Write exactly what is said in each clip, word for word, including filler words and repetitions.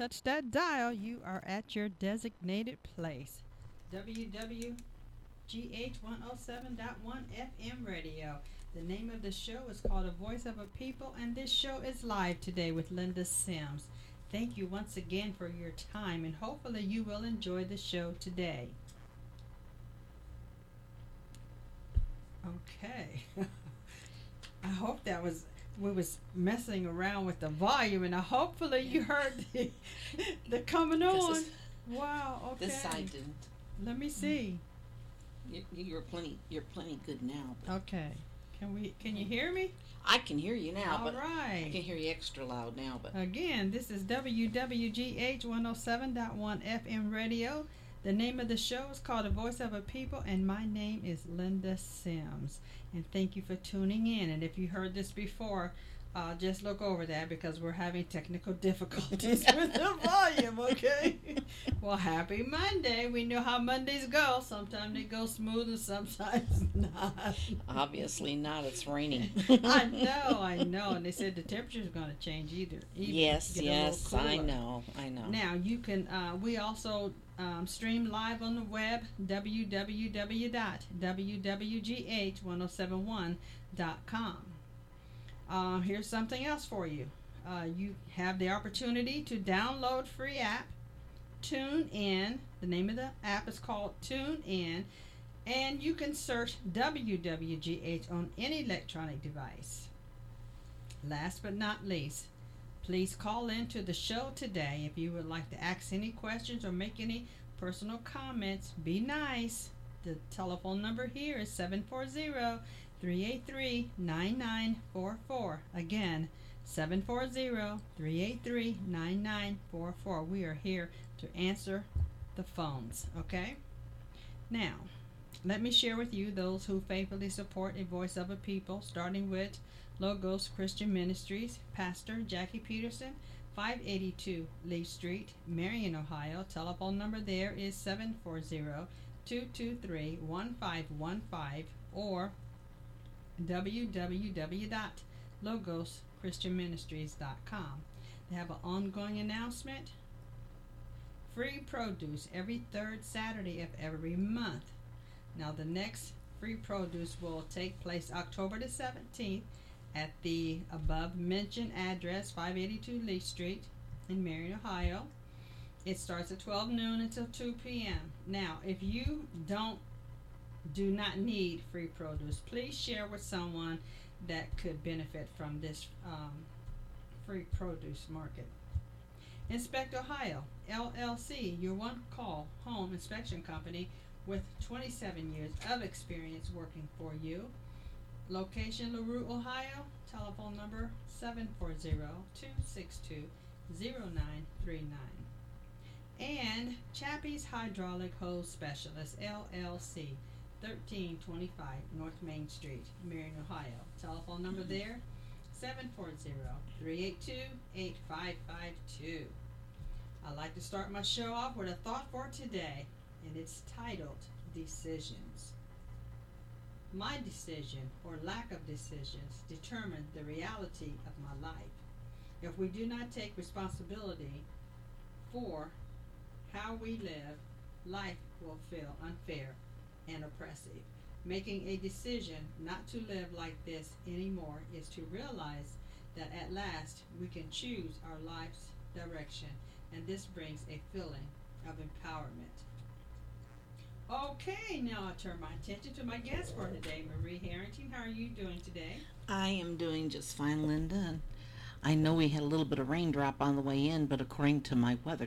touch that dial, you are at your designated place. W W G H one oh seven point one F M radio. The name of the show is called A Voice of a People, and this show is live today with Linda Sims. Thank you once again for your time, and hopefully you will enjoy the show today. Okay. I hope that was, we was messing around with the volume, and I hopefully you heard the, the coming on. This, wow, okay. This side didn't. Let me see. You, you're plenty. You're plenty good now. But Okay. Can we? Can you hear me? I can hear you now, All but right. I can hear you extra loud now. But Again, this is W W G H one oh seven point one F M radio. The name of the show is called A Voice of a People, and my name is Linda Sims. And thank you for tuning in. And if you heard this before, uh, just look over that because we're having technical difficulties with the volume, okay? Well, happy Monday. We know how Mondays go. Sometimes they go smooth and sometimes not. obviously not. It's raining. I know, I know. And they said the temperature is going to change either. either Yes, get a little yes, I cooler. know, I know. Now, you can, uh, we also um, stream live on the web, w w w dot w w g h one oh seven one dot com. Uh, here's something else for you. Uh, you have the opportunity to download free app, Tune In. The name of the app is called Tune In, and you can search W W G H on any electronic device. Last but not least, please call in to the show today if you would like to ask any questions or make any personal comments. Be nice. The telephone number here is seven four zero, three eight three, nine nine four four. Again, seven four zero, three eight three, nine nine four four. We are here to answer the phones, okay? Now, let me share with you those who faithfully support A Voice of a People, starting with Logos Christian Ministries, Pastor Jackie Peterson, five eighty-two Lee Street, Marion, Ohio. Telephone number there is seven four zero, two two three, one five one five or w w w dot logos christian ministries dot com. They have an ongoing announcement. Free produce every third Saturday of every month. Now, the next free produce will take place October the seventeenth at the above mentioned address, five eighty-two Lee Street in Marion, Ohio. It starts at twelve noon until two p.m. Now, if you don't do not need free produce, please share with someone that could benefit from this um, free produce market. Inspect Ohio, L L C, your one-call home inspection company with twenty-seven years of experience working for you. Location, LaRue, Ohio. Telephone number seven four zero, two six two, zero nine three nine. And Chappie's Hydraulic Hose Specialist, L L C, thirteen twenty-five North Main Street, Marion, Ohio. Telephone number there, seven four zero, three eight two, eight five five two. I'd like to start my show off with a thought for today, and it's titled Decisions. My decision or lack of decisions determine the reality of my life. If we do not take responsibility for how we live, life will feel unfair and oppressive. Making a decision not to live like this anymore is to realize that at last we can choose our life's direction, and this brings a feeling of empowerment. Okay, now I turn my attention to my guest for today, Marie Harrington. How are you doing today? I am doing just fine, Linda. And I know we had a little bit of raindrop on the way in, but according to my weather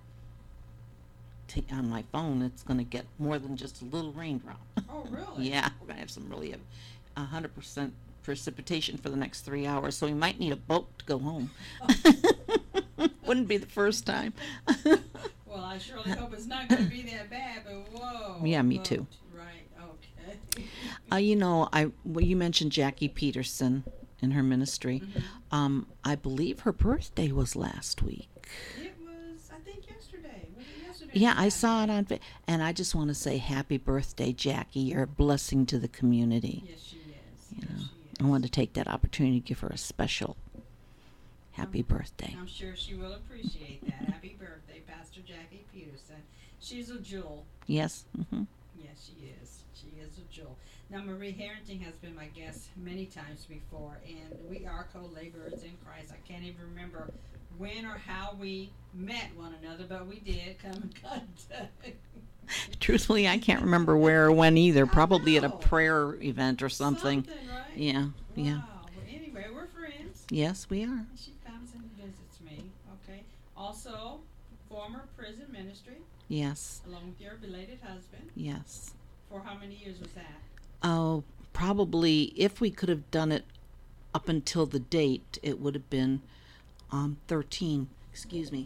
t- on my phone, it's going to get more than just a little raindrop. Oh, really? Yeah, we're going to have some really a hundred percent precipitation for the next three hours, so we might need a boat to go home. Wouldn't be the first time. Well, I surely hope it's not going to be that bad, but whoa. Yeah, me boat. too. Right, okay. Uh, you know, I well, you mentioned Jackie Peterson and her ministry. Mm-hmm. Um, I believe her birthday was last week. It was, I think, yesterday. Was it yesterday? Yeah, I saw it on, fa- and I just want to say happy birthday, Jackie. You're a blessing to the community. Yes, she is. You Yes, know, she is. I wanted to take that opportunity to give her a special Happy I'm, birthday. I'm sure she will appreciate that. Happy birthday, Pastor Jackie Peterson. She's a jewel. Yes. Mm-hmm. Yes, she is. She is a jewel. Now, Marie Harrington has been my guest many times before, and we are co-laborers in Christ. I can't even remember when or how we met one another, but we did come in contact. Truthfully, I can't remember where or when either. I Probably at a know. prayer event or something. Something, right? Yeah, Wow. yeah. Well, anyway, we're friends. Yes, we are. And she comes and visits me. Okay. Also, former prison ministry, Yes, along with your belated husband. yes. For how many years was that? Oh, probably if we could have done it up until the date, it would have been um, thirteen. Excuse me.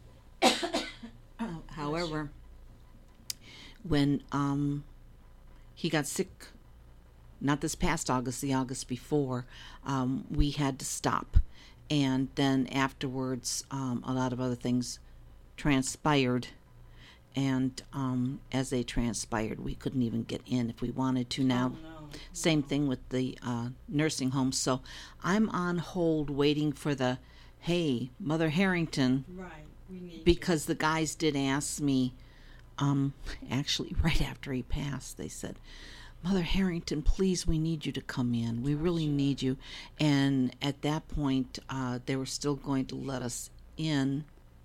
However, when um, he got sick, not this past August, the August before, um, we had to stop. And then afterwards, um, a lot of other things transpired. And um, as they transpired, we couldn't even get in if we wanted to now. Oh, no. Same thing with the uh, nursing home. So I'm on hold waiting for the, hey, Mother Harrington, Right. We need because the guys did ask me, um, actually right after he passed, they said, Mother Harrington, please, we need you to come in. We really need you. And at that point, uh, they were still going to let us in.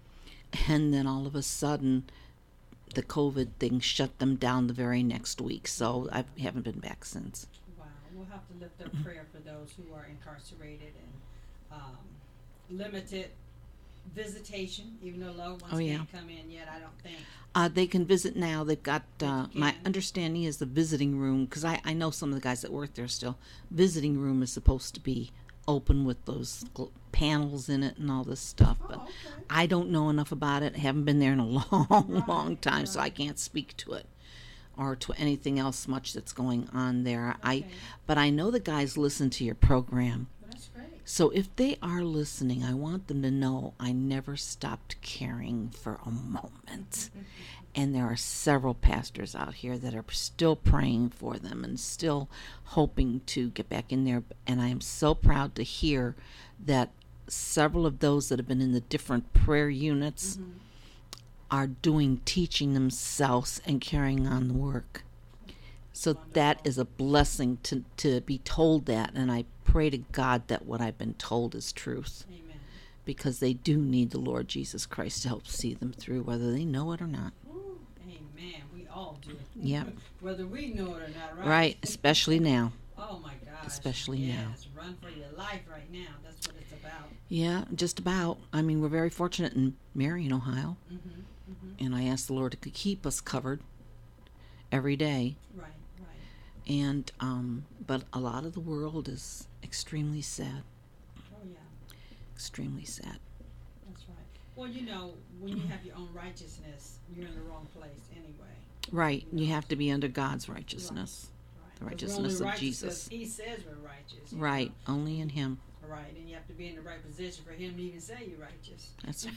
And then all of a sudden, the COVID thing shut them down the very next week. So I haven't been back since. Wow. We'll have to lift up prayer for those who are incarcerated and um, limited visitation, even though loved ones Oh, yeah. can't come in yet, I don't think. Uh, they can visit now. They've got, uh, They my can. understanding is the visiting room, because I, I know some of the guys that work there still. Visiting room is supposed to be open with those gl- panels in it and all this stuff. But Oh, okay. I don't know enough about it. I haven't been there in a long, Right, long time, so I right. can't speak to it or to anything else much that's going on there. I, Okay. but I know the guys listen to your program. Well, that's great. So if they are listening, I want them to know I never stopped caring for a moment. And there are several pastors out here that are still praying for them and still hoping to get back in there. And I am so proud to hear that several of those that have been in the different prayer units Mm-hmm. are doing teaching themselves and carrying on the work. So that is a blessing to, to be told that. And I pray to God that what I've been told is truth, Amen. because they do need the Lord Jesus Christ to help see them through, whether they know it or not. Ooh, amen. We all do. Yep. Whether we know it or not, right? Right, especially now. Oh my gosh. Especially yes. now. Run for your life right now. That's what it's about. Yeah, just about. I mean, we're very fortunate in Marion, Ohio, Mm-hmm. Mm-hmm. and I ask the Lord to keep us covered every day. Right. Right. And um, but a lot of the world is extremely sad, Oh yeah. extremely sad. That's right. Well, you know, when you have your own righteousness, you're in the wrong place anyway. Right, you have to be under God's righteousness. Right. The 'Cause we're righteousness only of righteous Jesus. 'cause He says we're righteous. you Right, only in Him. know. Right. And you have to be in the right position for Him to even say you're righteous. That's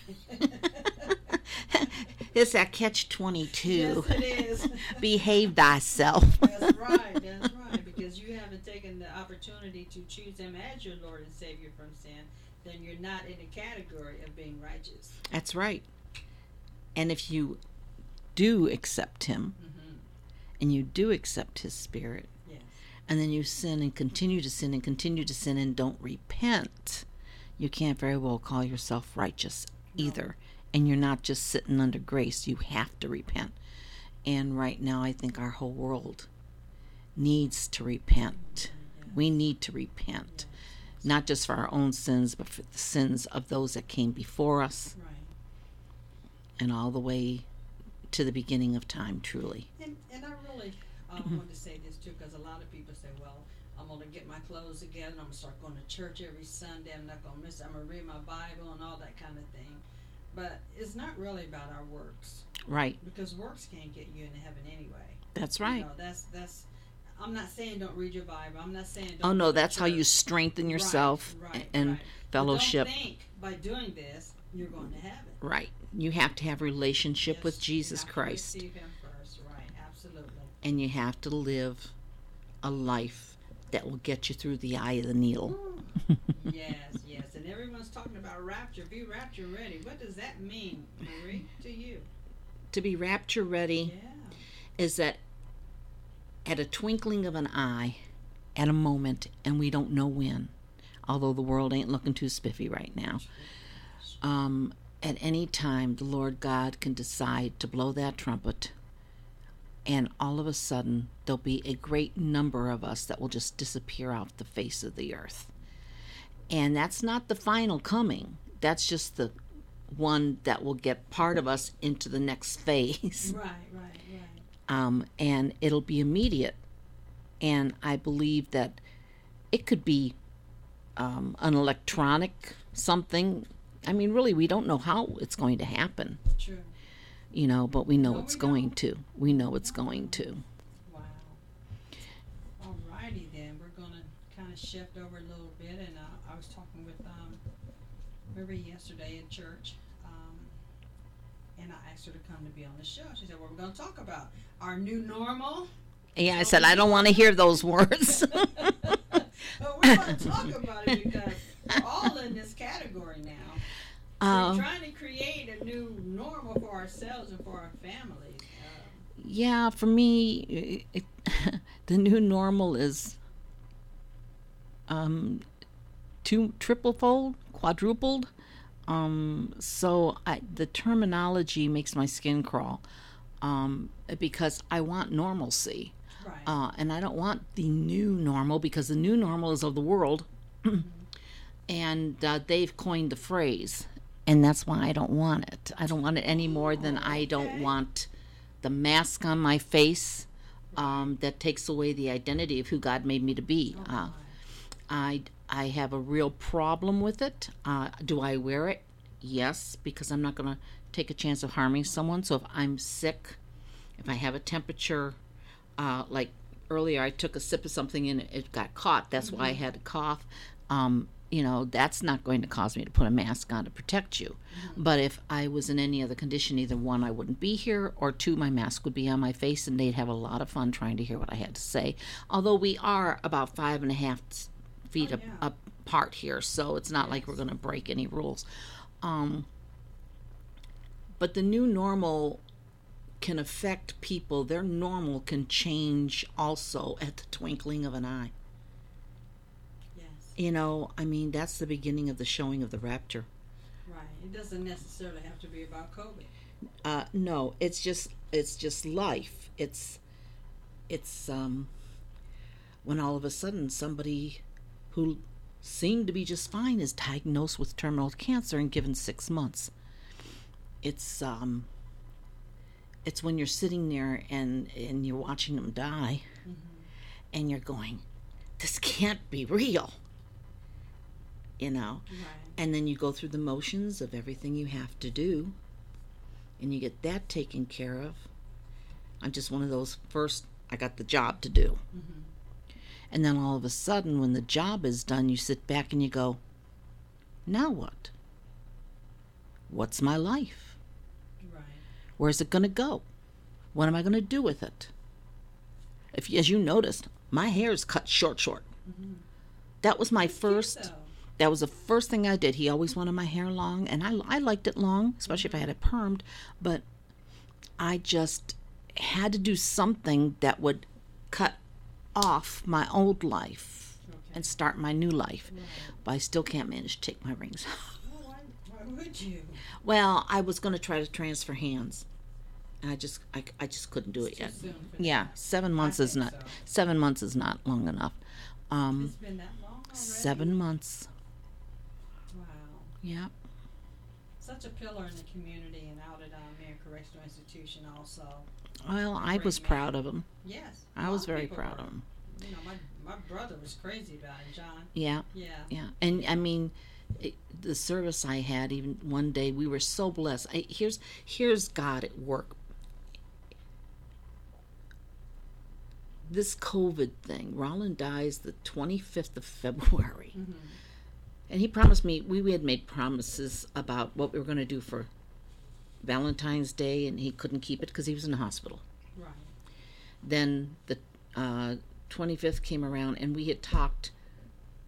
it's that catch twenty-two. Yes, it is. Behave thyself. That's right. That's right. Because you haven't taken the opportunity to choose Him as your Lord and Savior from sin, then you're not in the category of being righteous. That's right. And if you do accept Him, Mm-hmm. and you do accept His Spirit, Yes. and then you sin and continue to sin and continue to sin and don't repent, you can't very well call yourself righteous No. either. And you're not just sitting under grace. You have to repent. And right now, I think our whole world needs to repent. Yes. We need to repent, not just for our own sins, but for the sins of those that came before us, Right. and all the way to the beginning of time, truly. And, and I really um, Mm-hmm. want to say this too, because a lot of people say, well, I'm going to get my clothes together, and I'm going to start going to church every Sunday. I'm not going to miss it. I'm going to read my Bible and all that kind of thing. But it's not really about our works, Right. because works can't get you into heaven anyway. That's You right. know, that's that's. I'm not saying don't read your Bible. I'm not saying don't Oh, no, go to that's how you church. strengthen Right, yourself right, and right. fellowship. But don't think by doing this you're going to heaven. Right. You have to have a relationship Yes, with you Jesus have to Christ. receive Him first. Right. Absolutely. And you have to live a life that will get you through the eye of the needle. yes, yes. And everyone's talking about rapture. Be rapture ready. What does that mean, Marie, to you? To be rapture ready Yeah. is that at a twinkling of an eye, at a moment, and we don't know when, although the world ain't looking too spiffy right now, um, at any time the Lord God can decide to blow that trumpet, and all of a sudden there'll be a great number of us that will just disappear off the face of the earth. And that's not the final coming. That's just the one that will get part of us into the next phase. Right, right, right. Um, and it'll be immediate. And I believe that it could be um, an electronic something. I mean, really, we don't know how it's going to happen. True. You know, but we know No, it's we going don't. to. We know it's going to. Wow. Alrighty then, we're gonna kind of shift over a little bit, and uh, I was talking with um, Marie yesterday in church, um, and I asked her to come to be on the show. She said, "What we're gonna talk about? Our new normal." Yeah, I said, I don't want to hear those words. But we're gonna talk about it because we're all in this category now. Uh, We're trying to create a new normal for ourselves and for our families. Um, yeah, for me, it, the new normal is um, two, triple fold, quadrupled. Um, so I, the terminology makes my skin crawl um, because I want normalcy. right. Uh, and I don't want the new normal because the new normal is of the world. And uh, they've coined the phrase. And that's why I don't want it. I don't want it any more than I don't Okay. want the mask on my face um, that takes away the identity of who God made me to be. Oh, Uh, my. I, I have a real problem with it. Uh, do I wear it? Yes, because I'm not going to take a chance of harming someone. So if I'm sick, if I have a temperature, uh, like earlier I took a sip of something and it got caught. That's why I had a cough. Um, you know, that's not going to cause me to put a mask on to protect you. But if I was in any other condition, either one, I wouldn't be here, or two, my mask would be on my face and they'd have a lot of fun trying to hear what I had to say. Although we are about five and a half feet Oh, ap- yeah. apart here, so it's not like Yes. we're going to break any rules. Um, but the new normal can affect people. Their normal can change also at the twinkling of an eye. Yes. You know, I mean, that's the beginning of the showing of the rapture. Right. It doesn't necessarily have to be about COVID. Uh, no, it's just it's just life. It's it's um when all of a sudden somebody who seemed to be just fine is diagnosed with terminal cancer and given six months. It's um it's when you're sitting there and and you're watching them die, and you're going, this can't be real. You know, Right. and then you go through the motions of everything you have to do, and you get that taken care of. I'm just one of those first, I got the job to do. Mm-hmm. And then all of a sudden, when the job is done, you sit back and you go, now what? What's my life? Right. Where's it going to go? What am I going to do with it? If, as you noticed, my hair is cut short, short. Mm-hmm. That was my It's cute, first... though. That was the first thing I did. He always wanted my hair long, and I, I liked it long, especially if I had it permed, but I just had to do something that would cut off my old life Okay. and start my new life. Right. But I still can't manage to take my rings off. Well, why, why would you? Well, I was going to try to transfer hands, and I just I, I just couldn't do It's it yet. too soon for Yeah, that. seven months I is think not so. seven months is not long enough. Um, It's been that long already? seven months. Wow. Yeah. Such a pillar in the community and out at um, Marion Correctional Institution also. Well, I Great was man. proud of him. Yes. a I lot was of very people proud were. of him. You know, my, my brother was crazy about it, John. Yeah, Yeah. yeah. And I mean, it, the service I had, even one day, we were so blessed. I, here's here's God at work. This COVID thing, Roland dies the twenty-fifth of February. Mm-hmm. And he promised me, we, we had made promises about what we were going to do for Valentine's Day, and he couldn't keep it because he was in the hospital. Right. Then the uh, twenty-fifth came around, and we had talked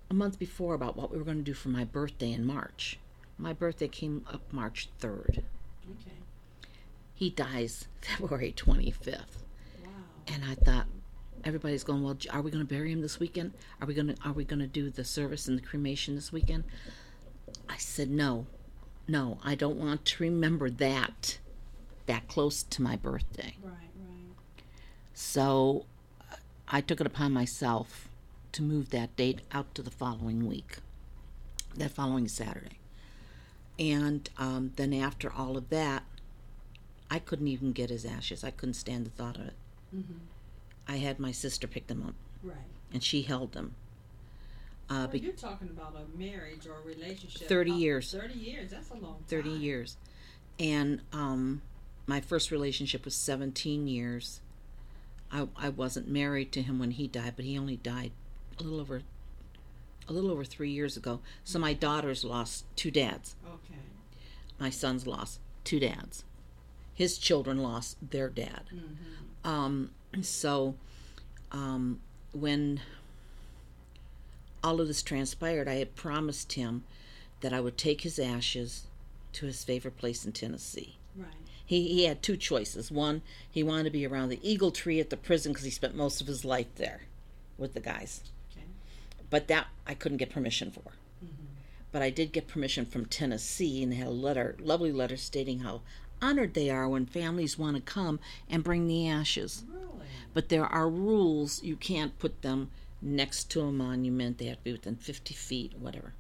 a month before about what we were going to do for my birthday in March. My birthday came up March third. Okay. He dies February twenty-fifth. Wow. And I thought, everybody's going, well, are we going to bury him this weekend? Are we going to are we going to do the service and the cremation this weekend? I said, no, no, I don't want to remember that that close to my birthday. Right, right. So I took it upon myself to move that date out to the following week, that following Saturday. And um, then after all of that, I couldn't even get his ashes. I couldn't stand the thought of it. Mm-hmm. I had my sister pick them up. Right. And she held them. Uh, well, be- you're talking about a marriage or a relationship. thirty Oh, years. thirty years, that's a long time. thirty years. And um, my first relationship was seventeen years. I, I wasn't married to him when he died, but he only died a little over a little over three years ago. So my daughters lost two dads. Okay. My sons lost two dads. His children lost their dad. Mm-hmm. Um, so um, when all of this transpired, I had promised him that I would take his ashes to his favorite place in Tennessee. Right. He he had two choices. One, he wanted to be around the Eagle Tree at the prison because he spent most of his life there with the guys. Okay. But that I couldn't get permission for. Mm-hmm. But I did get permission from Tennessee, and they had a letter, lovely letter stating how honored they are when families want to come and bring the ashes. Really? But there are rules. You can't put them next to a monument. They have to be within fifty feet, whatever.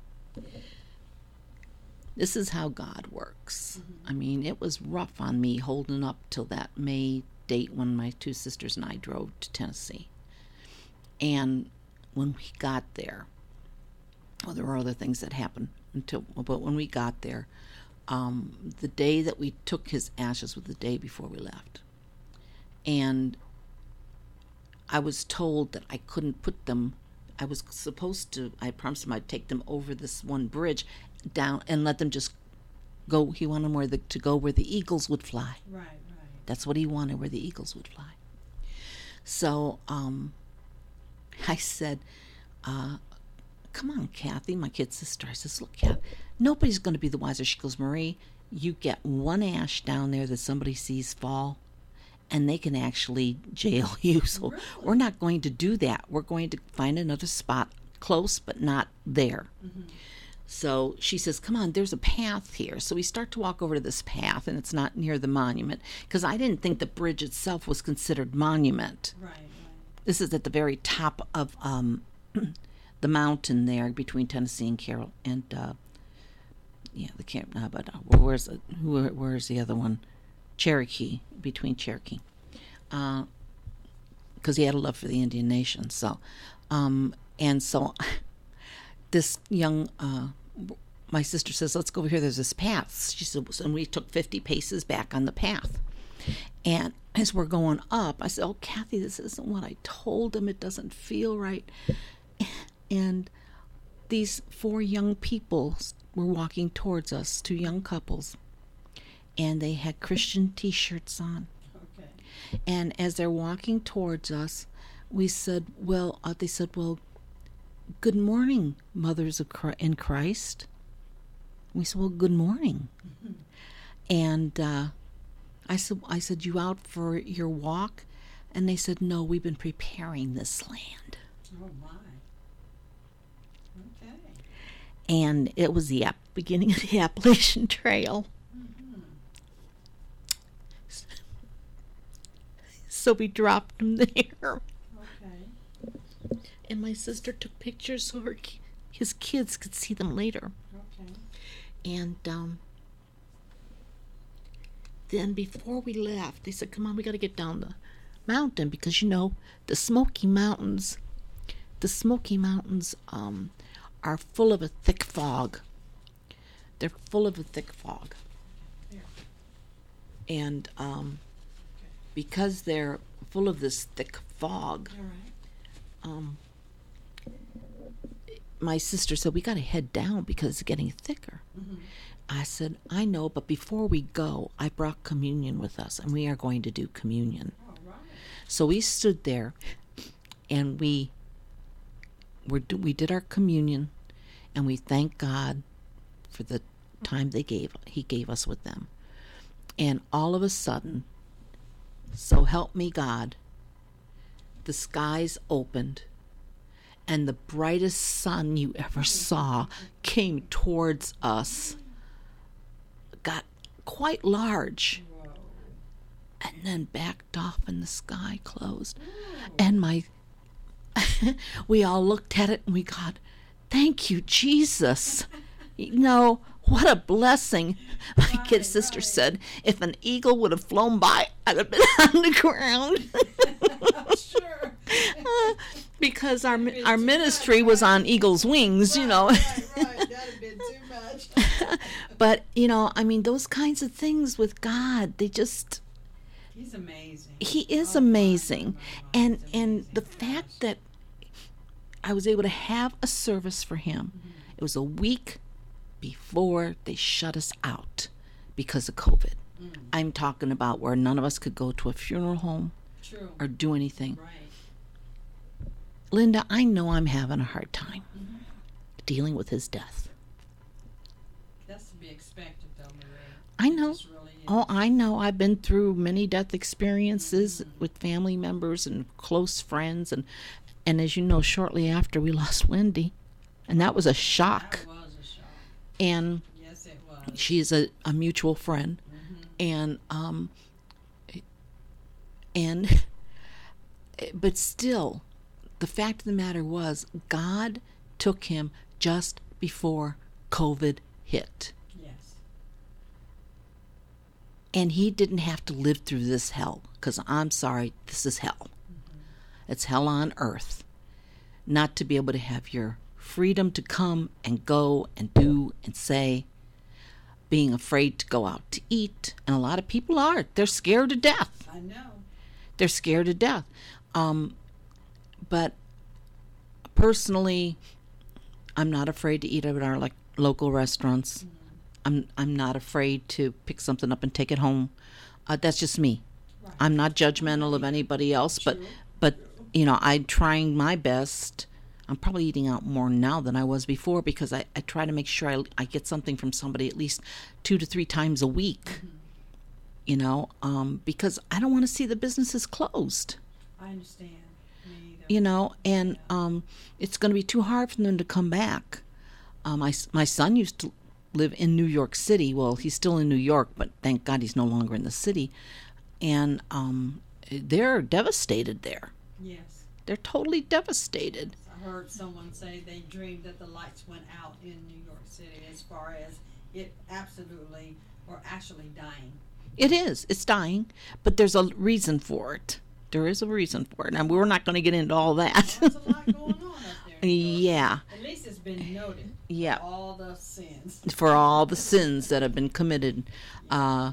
This is how God works. Mm-hmm. I mean, it was rough on me holding up till that May date when my two sisters and I drove to Tennessee. And when we got there, well, there were other things that happened until, but when we got there, um, the day that we took his ashes was the day before we left. And I was told that I couldn't put them, I was supposed to, I promised him I'd take them over this one bridge down and let them just go. He wanted them where the, to go where the eagles would fly. Right, right. That's what he wanted, where the eagles would fly. So um, I said, uh, come on, Kathy, my kid sister. I says, look, Kathy, nobody's going to be the wiser. She goes, Marie, you get one ash down there that somebody sees fall, and they can actually jail you. So Really? We're not going to do that. We're going to find another spot close, but not there. Mm-hmm. So she says, come on, there's a path here. So we start to walk over to this path, and it's not near the monument, because I didn't think the bridge itself was considered monument. Right, right. This is at the very top of um, the mountain there between Tennessee and Carroll. And, uh, yeah, the camp, uh, but uh, where's, the, where, where's the other one? Cherokee, between Cherokee. Because uh, he had a love for the Indian nation. So, um, and so this young... Uh, my sister says, let's go over here. There's this path. She said, and we took fifty paces back on the path. And as we're going up, I said, oh, Kathy, this isn't what I told him. It doesn't feel right. And these four young people were walking towards us, two young couples. And they had Christian T-shirts on. Okay. And as they're walking towards us, we said, well, uh, they said, well, good morning, mothers of Christ, in Christ. We said, well, good morning. Mm-hmm. And uh, I said, I said, you out for your walk? And they said, no, we've been preparing this land. Oh, my. Okay. And it was the ap- beginning of the Appalachian Trail. Mm-hmm. So we dropped them there. And my sister took pictures so her, his kids could see them later. Okay. And um, then before we left, they said, come on, we got to get down the mountain because, you know, the Smoky Mountains, the Smoky Mountains um, are full of a thick fog. They're full of a thick fog. Here. And um, Okay. because they're full of this thick fog, All right. um, my sister said, we got to head down because it's getting thicker. Mm-hmm. I said, I know, but before we go, I brought communion with us, and we are going to do communion. All right. So we stood there, and we we're, we did our communion, and we thank God for the time they gave he gave us with them. And all of a sudden, so help me God, the skies opened, and the brightest sun you ever saw came towards us, got quite large, and then backed off, and the sky closed. And my we all looked at it and we got, thank you, Jesus. You know, what a blessing. My right, kid sister right. said, if an eagle would have flown by, I'd have been on the ground. Sure. uh, because our our ministry was on eagle's wings, right, you know. Right, right. That'd have been too much. But, you know, I mean, those kinds of things with God, they just... He's amazing. He is oh, amazing. My, my, my, and amazing. and the fact that I was able to have a service for him, mm-hmm. it was a week before they shut us out because of COVID. Mm. I'm talking about where none of us could go to a funeral home True. Or do anything. Right. Linda, I know I'm having a hard time mm-hmm. dealing with his death. That's to be expected, though, Marie. I know. Really oh, I know. I've been through many death experiences mm-hmm. with family members and close friends, and and as you know, shortly after we lost Wendy, and that was a shock. That was a shock. And yes, it was. She's a, a mutual friend, mm-hmm. and um, and but still, the fact of the matter was, God took him just before COVID hit. Yes. And he didn't have to live through this hell, because I'm sorry, this is hell. Mm-hmm. It's hell on earth. Not to be able to have your freedom to come and go and do and say, being afraid to go out to eat. And a lot of people are. They're scared to death. I know. They're scared to death. Um, but personally, I'm not afraid to eat at our like local restaurants. Mm-hmm. I'm I'm not afraid to pick something up and take it home. Uh, that's just me. Right. I'm not judgmental of anybody else, True. but but you know, I'm trying my best. I'm probably eating out more now than I was before, because I, I try to make sure I, I get something from somebody at least two to three times a week. Mm-hmm. You know, um, because I don't want to see the businesses closed. I understand. Me either. You know, and yeah. um, it's going to be too hard for them to come back. Um, my my son used to live in New York City. Well, he's still in New York, but thank God he's no longer in the city. And um, they're devastated there. Yes. They're totally devastated. I heard someone say they dreamed that the lights went out in New York City, as far as it absolutely or actually dying. It is. It's dying, but there's a reason for it. There is a reason for it, and we're not going to get into all that. There's a lot going on up there. Yeah. At least it's been noted. Yeah. For all the sins. For all the sins that have been committed. Uh,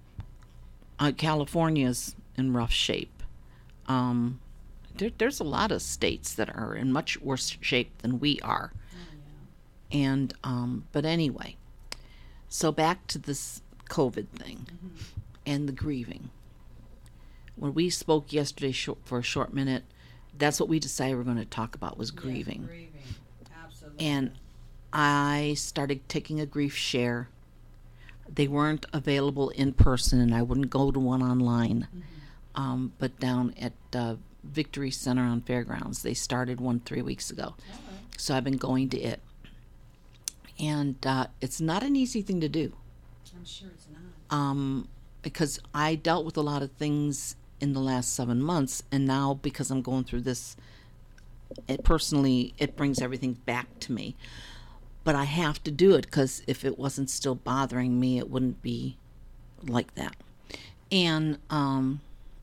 uh, California's in rough shape. Um, there, there's a lot of states that are in much worse shape than we are. Oh, yeah. And um, but anyway, so back to this COVID thing mm-hmm. and the grieving. When we spoke yesterday short, for a short minute, that's what we decided we are going to talk about was grieving. Yes, grieving. Absolutely. And I started taking a grief share. They weren't available in person, and I wouldn't go to one online. Mm-hmm. Um, but down at uh, Victory Center on Fairgrounds, they started one three weeks ago. Right. So I've been going to it. And uh, it's not an easy thing to do. I'm sure it's not. Um, because I dealt with a lot of things in the last seven months, and now because I'm going through this, it personally, it brings everything back to me. But I have to do it, because if it wasn't still bothering me, it wouldn't be like that. And um,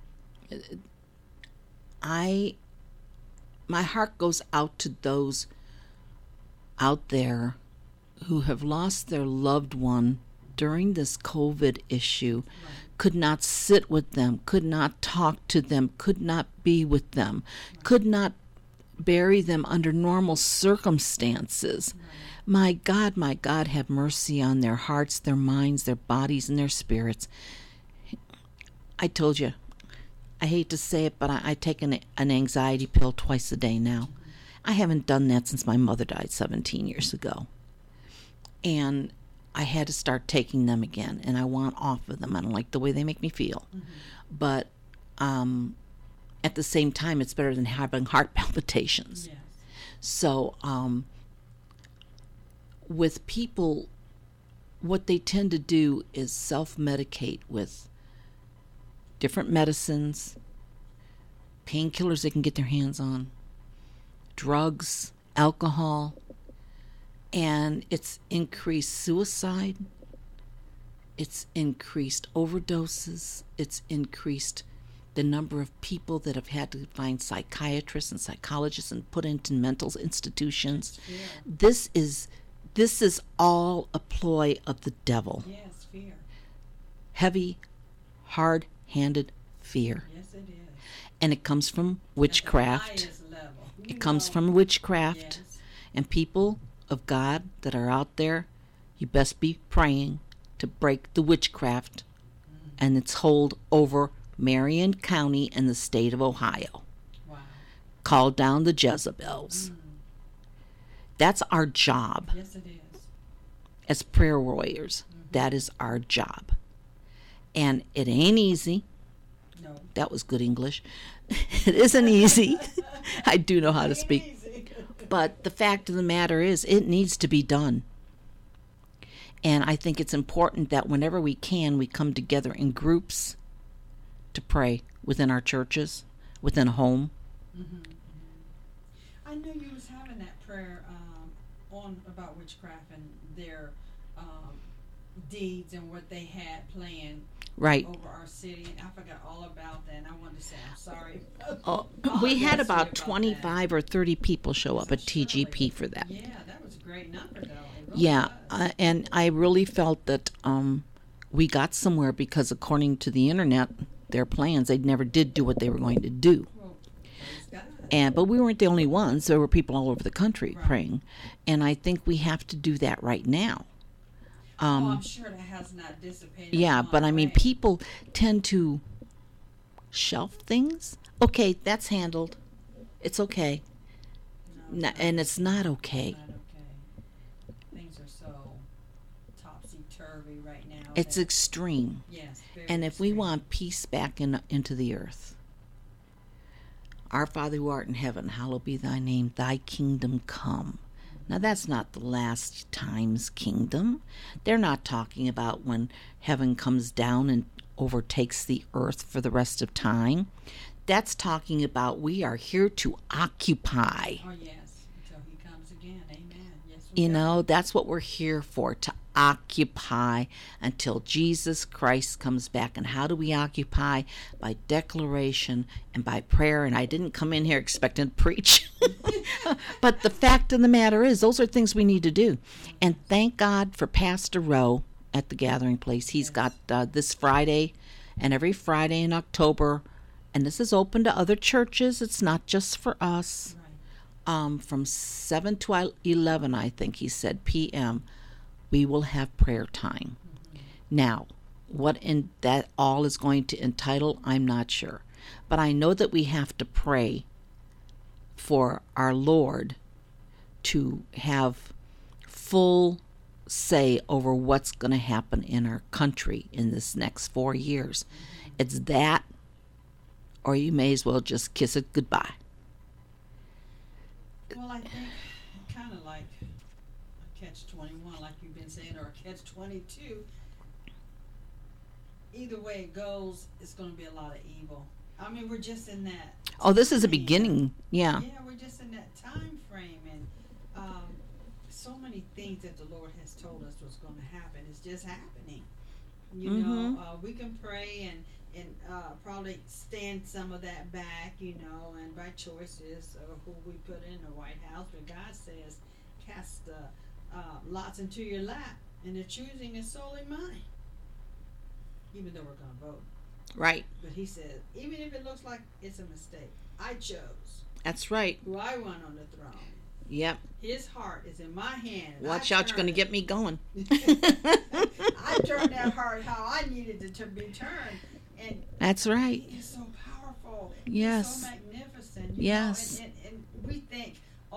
I, my heart goes out to those out there who have lost their loved one during this COVID issue, right. could not sit with them, could not talk to them, could not be with them, right. could not bury them under normal circumstances. Right. My God, my God, have mercy on their hearts, their minds, their bodies, and their spirits. I told you, I hate to say it, but I, I take an, an anxiety pill twice a day now. I haven't done that since my mother died seventeen years ago. And I had to start taking them again, and I want off of them. I don't like the way they make me feel. Mm-hmm. But um, at the same time, it's better than having heart palpitations. Yes. So um, with people, what they tend to do is self-medicate with different medicines, painkillers they can get their hands on, drugs, alcohol, and it's increased suicide, it's increased overdoses, it's increased the number of people that have had to find psychiatrists and psychologists and put into mental institutions. Yeah. This is this is all a ploy of the devil. Yes, fear. Heavy, hard-handed fear. Yes, it is. And it comes from witchcraft. It comes from witchcraft. Yes. And people of God that are out there, you best be praying to break the witchcraft mm. and its hold over Marion County and the state of Ohio. Wow. Call down the Jezebels. Mm. That's our job. Yes, it is. As prayer warriors, mm-hmm. that is our job. And it ain't easy. No. That was good English. It isn't easy. I do know how to speak. But the fact of the matter is, it needs to be done. And I think it's important that whenever we can, we come together in groups to pray within our churches, within a home. Mm-hmm. I know you was having that prayer um, on about witchcraft and their um, deeds and what they had planned right over our city, and I forgot all about that, and I wanted to say I'm sorry. Oh, we had about twenty-five or thirty people show up at T G P for that. Yeah, that was a great number, though. Really yeah, uh, and I really felt that um, we got somewhere because according to the internet, their plans, they never did do what they were going to do. Well, praise God. And but we weren't the only ones. There were people all over the country right. praying, and I think we have to do that right now. Um, oh, I'm sure that has not dissipated. Yeah, but I mean, way. people tend to shelf things. Okay, that's handled. It's okay. No, no, and it's not okay. Not okay. Things are so topsy-turvy right now. It's extreme. Yes, very and if extreme. we want peace back in, into the earth, our Father who art in heaven, hallowed be thy name, thy kingdom come. Now, that's not the last time's kingdom. They're not talking about when heaven comes down and overtakes the earth for the rest of time. That's talking about we are here to occupy. Oh, yes, until he comes again. Amen. Yes, we you do. know, that's what we're here for, to occupy until Jesus Christ comes back. And how do we occupy? By declaration and by prayer. And I didn't come in here expecting to preach. But the fact of the matter is, those are things we need to do. And thank God for Pastor Rowe at the Gathering Place. He's yes. got uh, this Friday and every Friday in October. And this is open to other churches. It's not just for us. Right. Um, from seven to eleven, I think he said, P M, we will have prayer time. Mm-hmm. Now, what in that all is going to entitle, I'm not sure. But I know that we have to pray for our Lord to have full say over what's going to happen in our country in this next four years. Mm-hmm. It's that, or you may as well just kiss it goodbye. Well, I think kind of like a catch twenty-one, like you've been saying, or a catch twenty-two. Either way it goes, it's going to be a lot of evil. I mean, we're just in that. Oh, this is a beginning. Yeah. Yeah, we're just in that time frame, and um, so many things that the Lord has told us was going to happen. It's just happening. You mm-hmm. know, uh, we can pray and and uh, probably stand some of that back, you know, and by choices of who we put in the White House. But God says, cast the uh, lots into your lap, and the choosing is solely mine. Even though we're going to vote. Right. But he said, even if it looks like it's a mistake, I chose. That's right. Who I want on the throne. Yep. His heart is in my hand. Watch out, you're going to get me going. I turned that heart how I needed it to be turned. And that's right. He is so powerful. Yes. He's so magnificent. You yes. know? And, and, and we think, oh,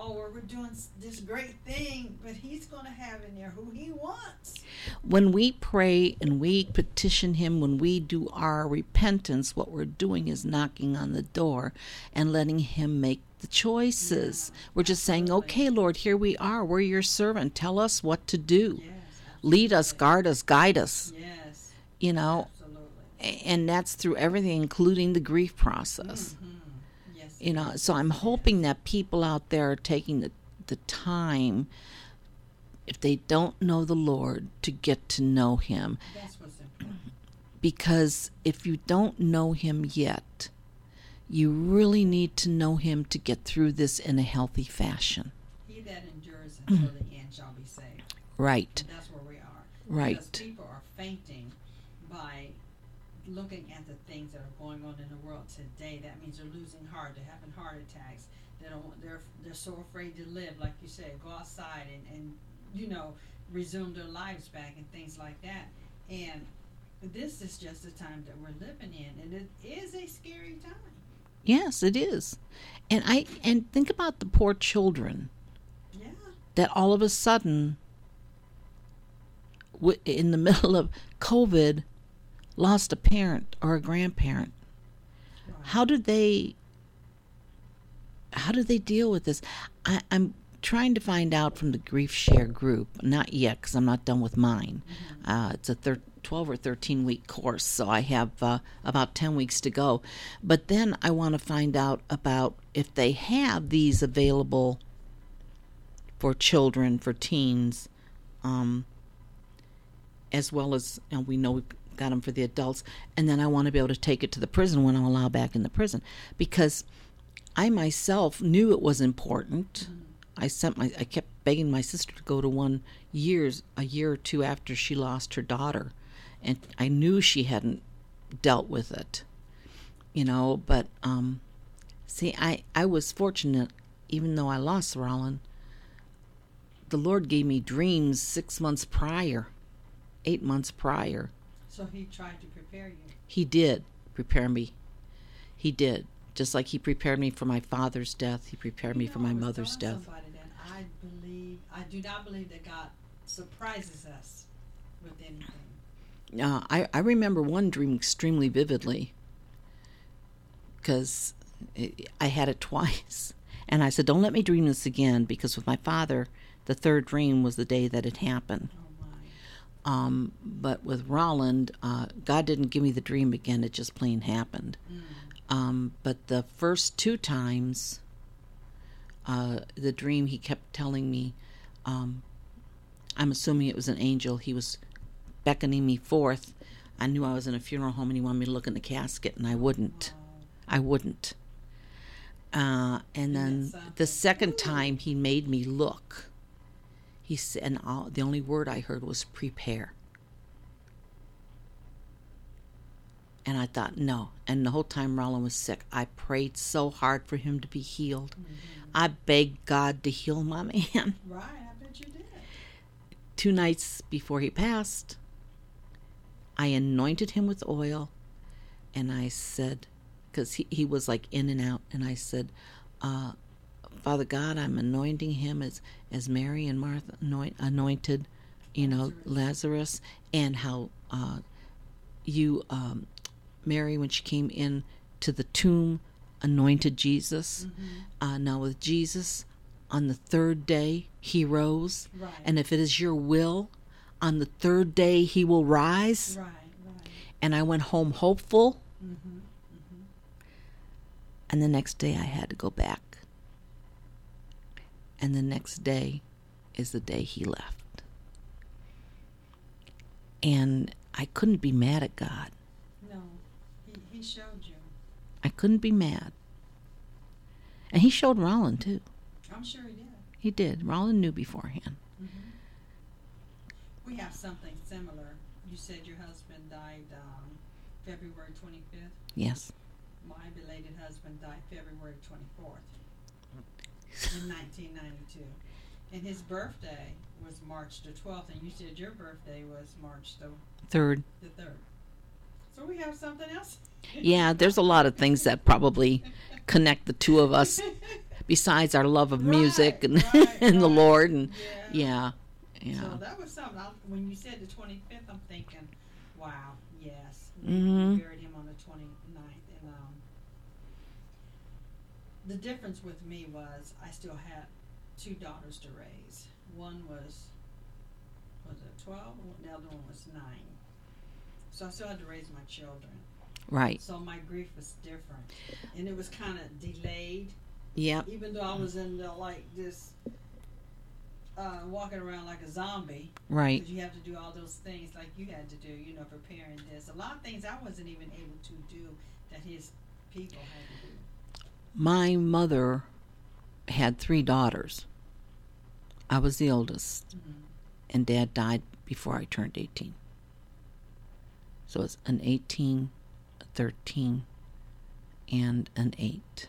oh, well, we're doing this great thing, but he's going to have in there who he wants. When we pray and we petition him, when we do our repentance, what we're doing is knocking on the door and letting him make the choices. Yeah, we're just absolutely. saying, okay, Lord, here we are. We're your servant. Tell us what to do. Yes, lead us, guard us, guide us. Yes. You know, absolutely. And that's through everything, including the grief process. Mm-hmm. Yes. You know, so I'm hoping that people out there are taking the, the time, if they don't know the Lord, to get to know him. That's what's important. Because if you don't know him yet, you really need to know him to get through this in a healthy fashion. He that endures until the end shall be saved. Right. And that's where we are. Right. Because people are fainting by looking at the things that are going on in the world today. That means they're losing heart. They're having heart attacks. They don't. They're they're so afraid to live, like you said, go outside and, and you know resume their lives back and things like that. And this is just the time that we're living in, and it is a scary time. Yes, it is. And I and think about the poor children. Yeah. That all of a sudden, w- in the middle of COVID, lost a parent or a grandparent. Right. How do they? How do they deal with this? I, I'm trying to find out from the Grief Share group. Not yet, because I'm not done with mine. Mm-hmm. Uh, it's a thir- twelve or thirteen week course, so I have uh, about ten weeks to go. But then I want to find out about if they have these available for children, for teens, um, as well as, you know, we know we've got them for the adults. And then I want to be able to take it to the prison when I'm allowed back in the prison, because I myself knew it was important. Mm-hmm. I sent my I kept begging my sister to go to one years a year or two after she lost her daughter, and I knew she hadn't dealt with it, you know. But um, see, I I was fortunate, even though I lost Roland. The Lord gave me dreams six months prior, eight months prior. So He tried to prepare you. He did prepare me. He did. Just like He prepared me for my father's death, He prepared you me know, for my mother's death. I believe, I do not believe that God surprises us with anything. Uh, I, I remember one dream extremely vividly, because I had it twice. And I said, don't let me dream this again, because with my father, the third dream was the day that it happened. Oh my. Um, but with Roland, uh, God didn't give me the dream again, it just plain happened. Mm. Um, but the first two times, uh, the dream, he kept telling me, um, I'm assuming it was an angel, he was beckoning me forth. I knew I was in a funeral home and he wanted me to look in the casket, and I wouldn't. Wow. I wouldn't. Uh, and then the second time he made me look. He said, and all, the only word I heard was prepare. And I thought, no. And the whole time Roland was sick, I prayed so hard for him to be healed. Mm-hmm. I begged God to heal my man. Right, I bet you did. Two nights before he passed, I anointed him with oil, and I said, because he, he was like in and out, and I said, uh, Father God, I'm anointing him as, as Mary and Martha anoint, anointed, you know, Lazarus, Lazarus and how uh, you... Um, Mary, when she came in to the tomb, anointed Jesus. Mm-hmm. Uh, now with Jesus, on the third day, he rose. Right. And if it is your will, on the third day, he will rise. Right, right. And I went home hopeful. Mm-hmm, mm-hmm. And the next day, I had to go back. And the next day is the day he left. And I couldn't be mad at God. He showed you. I couldn't be mad. And he showed Roland, too. I'm sure he did. He did. Roland knew beforehand. Mm-hmm. We have something similar. You said your husband died um, February twenty-fifth? Yes. My belated husband died February twenty-fourth in nineteen ninety-two. And his birthday was March the twelfth, and you said your birthday was March the third. The third. So we have something else. Yeah, there's a lot of things that probably connect the two of us. besides our love of Right, music and right, and the right. Lord and Yeah. yeah, yeah. So that was something. I, when you said the twenty-fifth, I'm thinking, wow, yes. Mhm. We buried him on the twenty-ninth. And um, the difference with me was I still had two daughters to raise. One was, was it twelve? The other one was nine. So I still had to raise my children. Right. So my grief was different. And it was kind of delayed. Yep. Even though I was in the, like this, uh, walking around like a zombie. Right. Because you have to do all those things like you had to do, you know, preparing this. A lot of things I wasn't even able to do that his people had to do. My mother had three daughters. I was the oldest, Mm-hmm. and Dad died before I turned eighteen. So it's an eighteen, a thirteen, and an eight.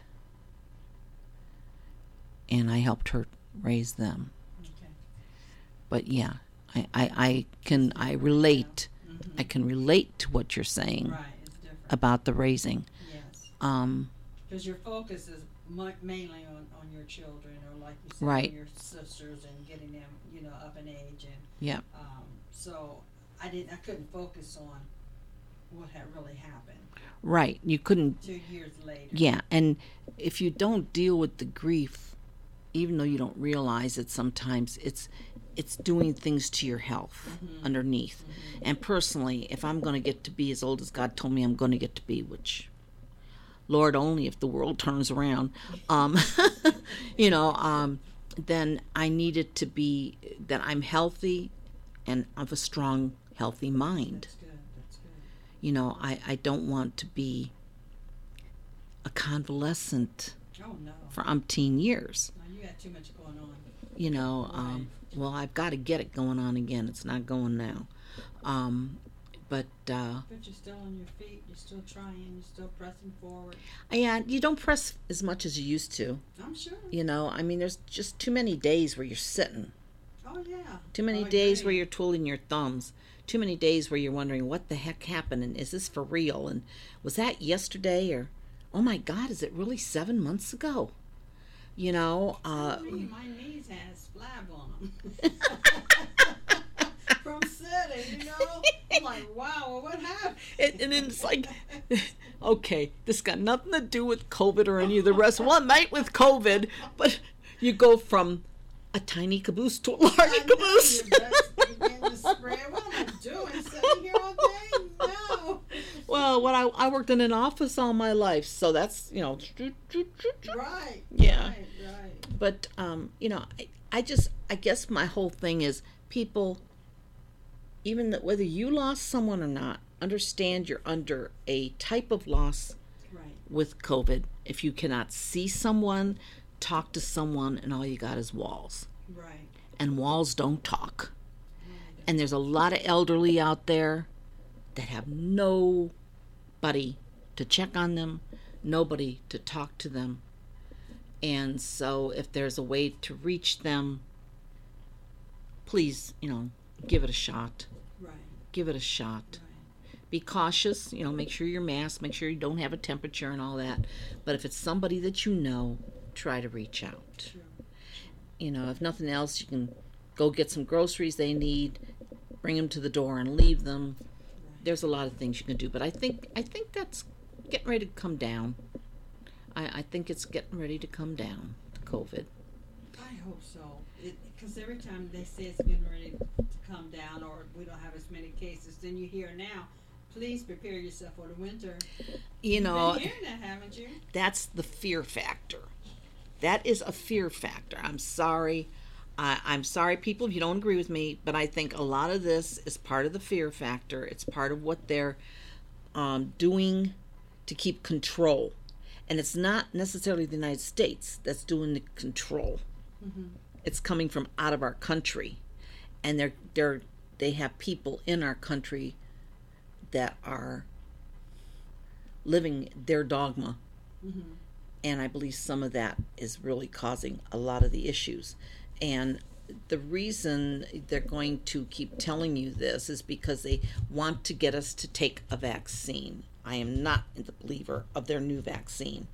And I helped her raise them. Okay. But yeah, I, I, I can I relate. Mm-hmm. I can relate to what you're saying Right, it's different. about the raising. Yes. Um, Because your focus is mu- mainly on, on your children, or like you said, Right. your sisters, and getting them, you know, up in age, and yeah, um, so I didn't, I couldn't focus on what had really happened right. You couldn't. two years later. Yeah, and if you don't deal with the grief, even though you don't realize it, sometimes it's it's doing things to your health Mhm. underneath. Mhm. And personally, if I'm going to get to be as old as God told me I'm going to get to be, which Lord only if the world turns around, um, you know, um, then I need it to be that I'm healthy and of a strong, healthy mind. That's good. That's good. You know, I, I don't want to be a convalescent Oh no. for umpteen years. No, you got too much going on. You know, um, well, I've got to get it going on again. It's not going now. Um, but, uh, But you're still on your feet. You're still trying. You're still pressing forward. yeah, you don't press as much as you used to. I'm sure. You know, I mean, there's just too many days where you're sitting. Oh yeah. Too many I days agree. where you're twiddling your thumbs. Too many days where you're wondering what the heck happened and is this for real? And was that yesterday? Or, oh my God, is it really seven months ago? You know, uh, Me, my knees has flab on them. From sitting, you know? I'm like, wow, well, what happened? and, and then it's like, okay, this got nothing to do with COVID or any of the rest. Well, it might with COVID, but you go from a tiny caboose to a large I know, caboose. your breath begin to spread. What am I doing? Sitting here all day? No. Well, when I, I worked in an office all my life, so that's, you know. Right. Yeah. Right, right. But, um, you know, I, I just, I guess my whole thing is people, even that whether you lost someone or not, understand you're under a type of loss Right. with COVID. If you cannot see someone, talk to someone, and all you got is walls. Right. And walls don't talk. Right. And there's a lot of elderly out there that have nobody to check on them, nobody to talk to them. And so if there's a way to reach them, please, you know, give it a shot. Right. Give it a shot. Right. Be cautious, you know, make sure you're masked, make sure you don't have a temperature and all that. But if it's somebody that you know, try to reach out. True. You know, if nothing else, you can go get some groceries they need, bring them to the door and leave them. Right. There's a lot of things you can do, but I think I think that's getting ready to come down. I, I think it's getting ready to come down, COVID. I hope so. Because every time they say it's getting ready to come down or we don't have as many cases, then you hear now, please prepare yourself for the winter. You know, You've been hearing that, haven't you? that's the fear factor. That is a fear factor. I'm sorry. I, I'm sorry, people, if you don't agree with me, but I think a lot of this is part of the fear factor. It's part of what they're um, doing to keep control. And it's not necessarily the United States that's doing the control. Mm-hmm. It's coming from out of our country. And they're they're they have people in our country that are living their dogma. Mm-hmm. And I believe some of that is really causing a lot of the issues. And the reason they're going to keep telling you this is because they want to get us to take a vaccine. I am not the believer of their new vaccine.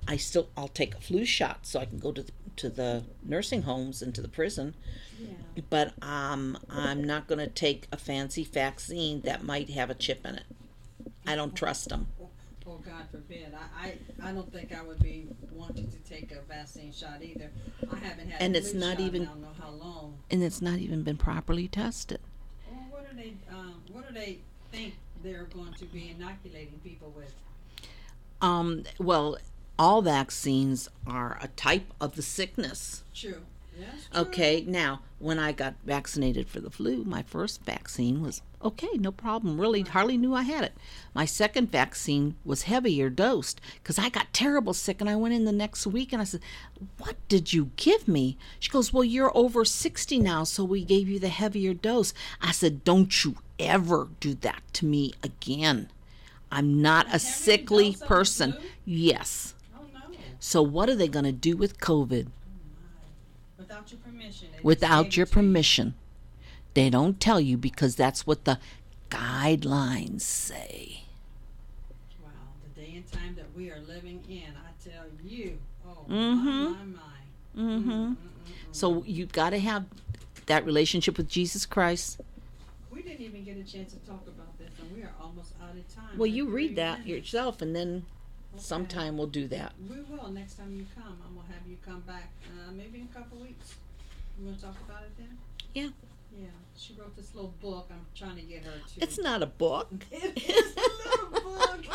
I still I'll take a flu shot so I can go to the, to the nursing homes and to the prison. Yeah. But um, I'm not going to take a fancy vaccine that might have a chip in it. I don't trust them. Oh, God forbid. I, I, I don't think I would be wanting to take a vaccine shot either. I haven't had And a it's flu not shot even- in I don't know how long. And it's not even been properly tested. Well, what do they um, what do they think they're going to be inoculating people with? Um, well, all vaccines are a type of the sickness. True. Yes, true. Okay, now, when I got vaccinated for the flu, my first vaccine was okay, no problem. Really, hardly knew I had it. My second vaccine was heavier dosed because I got terrible sick, and I went in the next week and I said, "What did you give me?" She goes, "Well, you're over sixty now, so we gave you the heavier dose." I said, "Don't you ever do that to me again. I'm not a Heavier sickly dose of the person." flu? Yes. Oh, no. So what are they going to do with COVID? Without your permission. They just Without gave your it to you. permission. They don't tell you because that's what the guidelines say. Wow, the day and time that we are living in, I tell you. Oh, Mhm. my, my, my. Mm-hmm. Mm, mm, mm, mm. So you've got to have that relationship with Jesus Christ. We didn't even get a chance to talk about this, and we are almost out of time. Well, We're you read three that minutes. yourself, and then Okay. sometime we'll do that. We will next time you come. I'm gonna have you come back, uh, maybe in a couple weeks. You wanna talk about it then? Yeah. Yeah. She wrote this little book. I'm trying to get her to. It's not a book. It is a little book.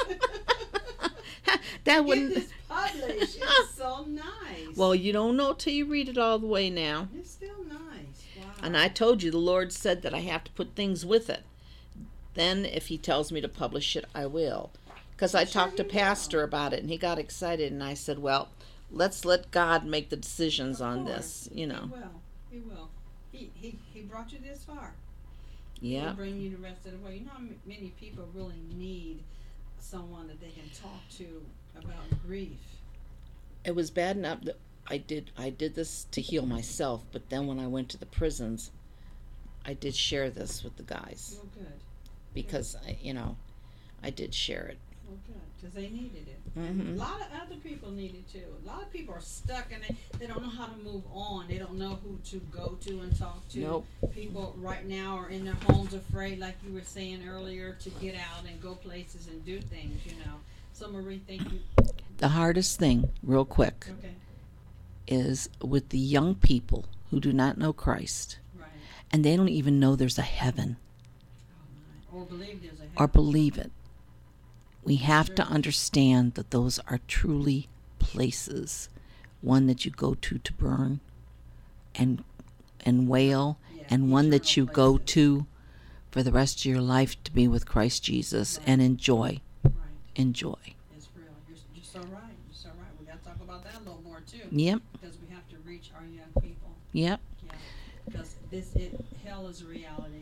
that Get wouldn't. this published. It's so nice. Well, you don't know till you read it all the way now. It's still nice. Wow. And I told you the Lord said that I have to put things with it. Then, if He tells me to publish it, I will. Because I Sure talked to you Pastor will. about it, and he got excited, and I said, "Well, let's let God make the decisions Of on course. this." You know. He will. He will. He he he brought you this far. Yeah. He'll bring you the rest of the way. You know how m- many people really need someone that they can talk to about grief. It was bad enough that I did I did this to heal myself, but then when I went to the prisons, I did share this with the guys Well, good. because I, you know, I did share it. Well, good. Because they needed it. Mhm. A lot of other people need it too. A lot of people are stuck and they, they don't know how to move on. They don't know who to go to and talk to. Nope. People right now are in their homes afraid, like you were saying earlier, to get out and go places and do things, you know. So, Marie, thank you. The hardest thing, real quick, Okay. is with the young people who do not know Christ, Right. and they don't even know there's a heaven Oh, my. Or believe there's a or heaven. believe it. We have to True. understand that those are truly places, one that you go to to burn and and wail, Yeah, and one that you eternal go places. to for the rest of your life to be with Christ Jesus Right. and enjoy, Right. enjoy. It's real. You're, you're so right. You're so right. We got to talk about that a little more too. Yep, Because we have to reach our young people. yep. Yeah. Because this, it, hell is a reality.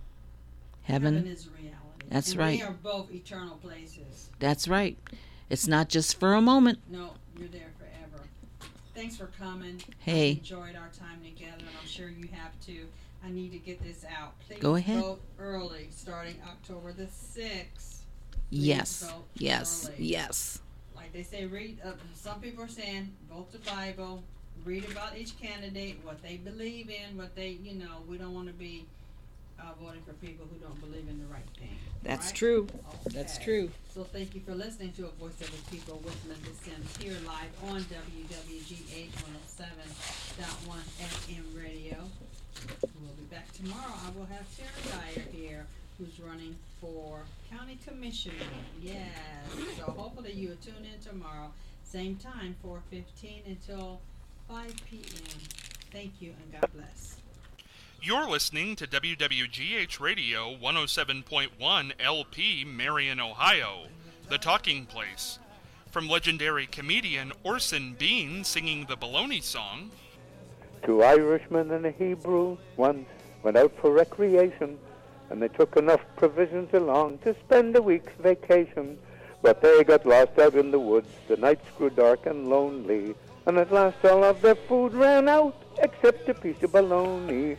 Heaven, Heaven is a reality. That's and right. We are both eternal places. that's right. It's not just for a moment. No, you're there forever. Thanks for coming. Hey. I enjoyed our time together, and I'm sure you have too. I need to get this out. Please Go ahead. vote early, starting October the sixth. Please Yes, vote yes, early. yes. Like they say, read. Uh, some people are saying, vote the Bible. Read about each candidate, what they believe in, what they, you know. We don't want to be uh, voting for people who don't believe in the right thing. That's right? true. That's Okay. true. So thank you for listening to A Voice of the People with Linda Sims here live on W W G H one oh seven point one F M radio. We'll be back tomorrow. I will have Terry Dyer here, who's running for County Commissioner. Yes. So hopefully you'll tune in tomorrow, same time, four fifteen until five p.m. Thank you and God bless. You're listening to W W G H Radio one oh seven point one L P, Marion, Ohio, the talking place. From legendary comedian Orson Bean singing the Baloney Song. Two Irishmen and a Hebrew once went out for recreation, and they took enough provisions along to spend a week's vacation. But they got lost out in the woods, the nights grew dark and lonely, and at last all of their food ran out, except a piece of bologna.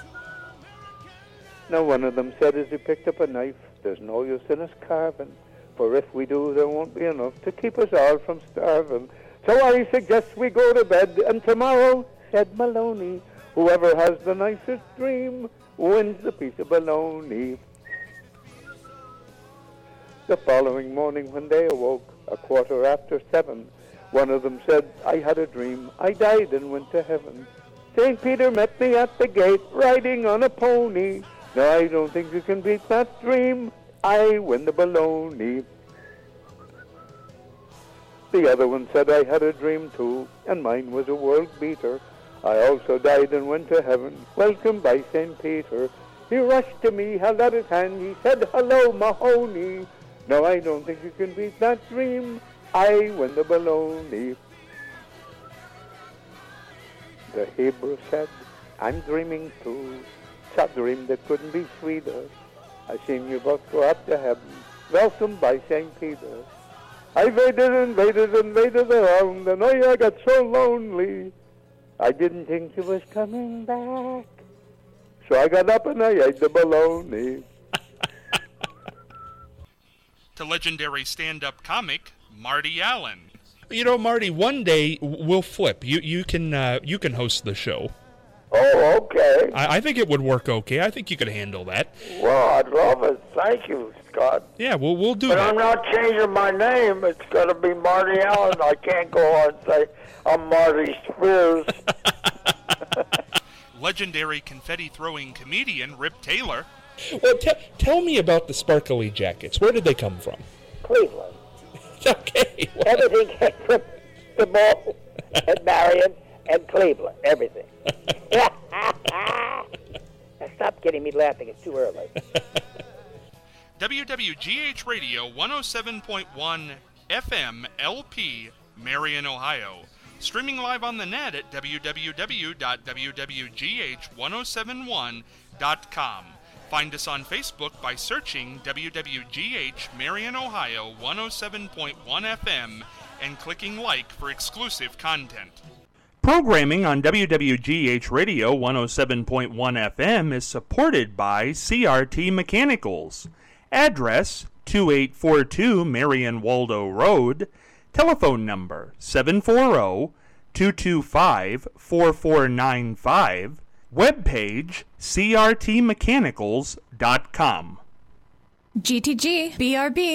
Now one of them said as he picked up a knife, there's no use in us carving. For if we do, there won't be enough to keep us all from starving. So I suggest we go to bed, and tomorrow, said Maloney, whoever has the nicest dream wins the piece of bologna. The following morning when they awoke, a quarter after seven, one of them said, I had a dream, I died and went to heaven. Saint Peter met me at the gate, riding on a pony. No, I don't think you can beat that dream, I win the bologna. The other one said, I had a dream too, and mine was a world beater. I also died and went to heaven, welcomed by Saint Peter. He rushed to me, held out his hand, he said, hello, Mahoney. No, I don't think you can beat that dream, I win the bologna. The Hebrew said, I'm dreaming too. It's a dream that couldn't be sweeter. I seen you both go up to heaven, welcomed by Saint Peter. I waited and waited and waited around, and oh, I got so lonely. I didn't think you was coming back. So I got up and I ate the bologna. To legendary stand-up comic Marty Allen. You know, Marty, one day we'll flip. You you can uh, you can host the show. Oh, okay. I, I think it would work okay. I think you could handle that. Well, I'd love it. Thank you, Scott. Yeah, well, we'll do but that. But I'm not changing my name. It's going to be Marty Allen. I can't go on and say I'm Marty Spears. Legendary confetti-throwing comedian Rip Taylor. Well, t- tell me about the sparkly jackets. Where did they come from? Cleveland. Okay. Well. Everything came from the mall at Marion and Cleveland. Everything. Now stop getting me laughing. It's too early. W W G H Radio one oh seven point one F M L P, Marion, Ohio. Streaming live on the net at w w w dot w w g h ten seventy-one dot com. Find us on Facebook by searching W W G H Marion, Ohio one oh seven point one F M and clicking like for exclusive content. Programming on W W G H Radio one oh seven point one F M is supported by C R T Mechanicals. Address two eight four two Marion Waldo Road. Telephone number seven four zero, two two five, four four nine five. Webpage c r t mechanicals dot com. G T G, B R B.